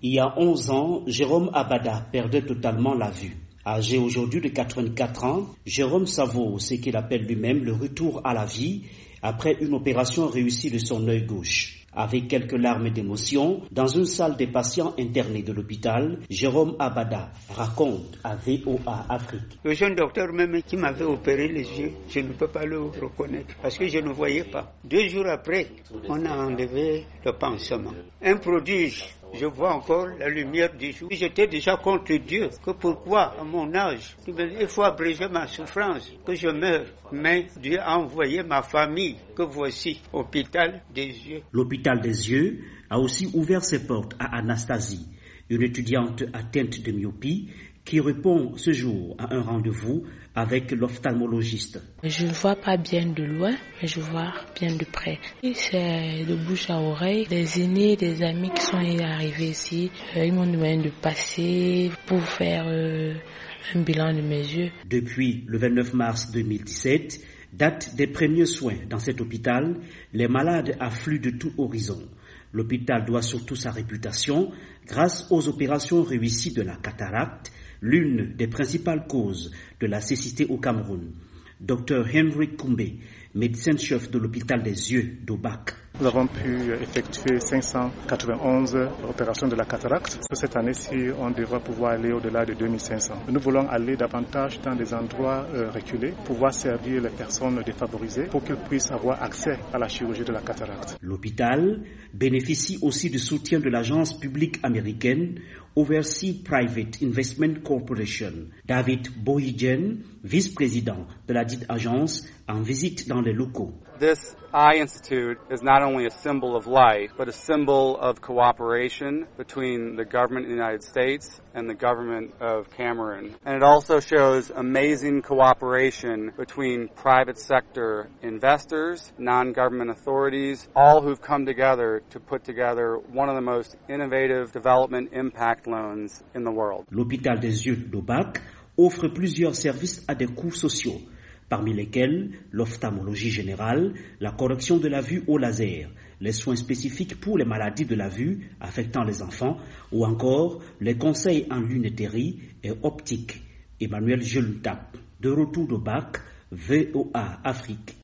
Il y a 11 ans, Jérôme Abada perdait totalement la vue. Âgé aujourd'hui de 84 ans, Jérôme savoure ce qu'il appelle lui-même le retour à la vie après une opération réussie de son œil gauche. Avec quelques larmes d'émotion, dans une salle des patients internés de l'hôpital, Jérôme Abada raconte à VOA Afrique. Le jeune docteur même qui m'avait opéré les yeux, je ne peux pas le reconnaître parce que je ne voyais pas. 2 jours après, on a enlevé le pansement. Un prodige. Je vois encore la lumière du jour. J'étais déjà contre Dieu. Que pourquoi, à mon âge, il faut abréger ma souffrance, que je meure. Mais Dieu a envoyé ma famille, que voici, hôpital des yeux. L'hôpital des yeux a aussi ouvert ses portes à Anastasie, une étudiante atteinte de myopie qui répond ce jour à un rendez-vous avec l'ophtalmologiste. Je ne vois pas bien de loin, mais je vois bien de près. Et c'est de bouche à oreille. Des aînés, des amis qui sont arrivés ici, ils m'ont demandé de passer pour faire un bilan de mes yeux. Depuis le 29 mars 2017, date des premiers soins dans cet hôpital, les malades affluent de tout horizon. L'hôpital doit surtout sa réputation grâce aux opérations réussies de la cataracte, l'une des principales causes de la cécité au Cameroun. Dr Henry Koumbe, médecin-chef de l'hôpital des yeux d'Obac. Nous avons pu effectuer 591 opérations de la cataracte. Cette année-ci, on devra pouvoir aller au-delà de 2500. Nous voulons aller davantage dans des endroits reculés, pouvoir servir les personnes défavorisées pour qu'ils puissent avoir accès à la chirurgie de la cataracte. L'hôpital bénéficie aussi du soutien de l'agence publique américaine Overseas Private Investment Corporation. David Bohijen, vice-président de la dite agence, en visite dans les locaux. This Eye Institute is not only a symbol of life, but a symbol of cooperation between the government of the United States and the government of Cameroon. And it also shows amazing cooperation between private sector investors, non-government authorities, all who've come together to put together one of the most innovative development impact loans in the world. L'hôpital des yeux d'Obac offre plusieurs services à des coûts sociaux, parmi lesquels l'ophtalmologie générale, la correction de la vue au laser, les soins spécifiques pour les maladies de la vue affectant les enfants ou encore les conseils en lunetterie et optique. Emmanuel Jelutap, de retour d'Obac, VOA Afrique.